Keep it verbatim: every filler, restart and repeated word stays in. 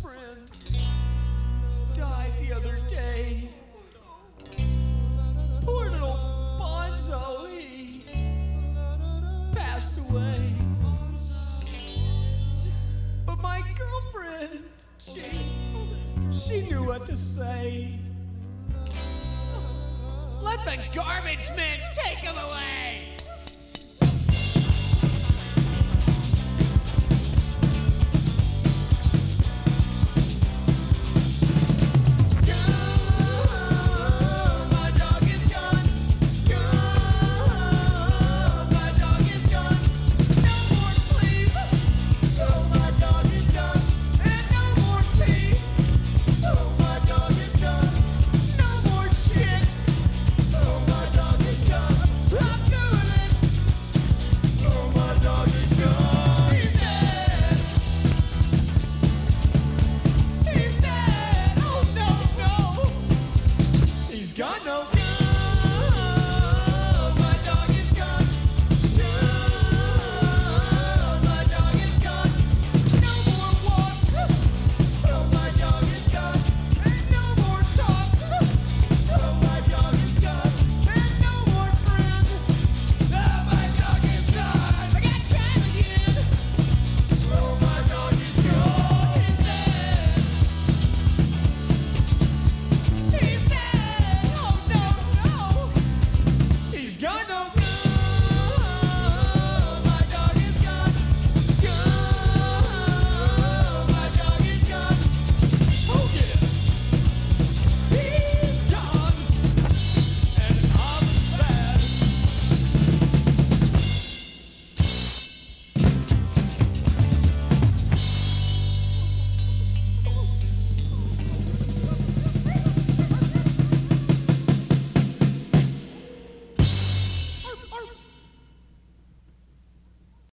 friend died the other day. Poor little Bonzo, he passed away. But my girlfriend, she, she knew what to say. Let the garbage men take him away!